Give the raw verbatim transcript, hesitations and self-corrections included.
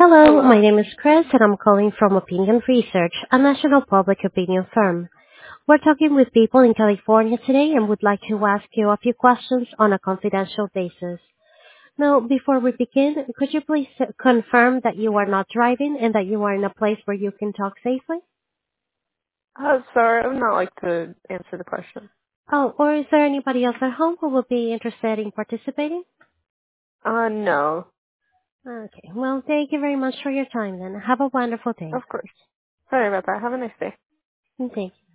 Hello, Hello. my name is Chris and I'm calling from Opinion Research, a national public opinion firm. We're talking with people in California today and would like to ask you a few questions on a confidential basis. Now, before we begin, could you please uh, confirm that you are not driving and that you are in a place where you can talk safely? Uh, sorry, I would not like to answer the question. Oh, or is there anybody else at home who will be interested in participating? Uh, no. Okay, well, thank you very much for your time then. Have a wonderful day. Of course. Sorry about that. Have a nice day. Thank you.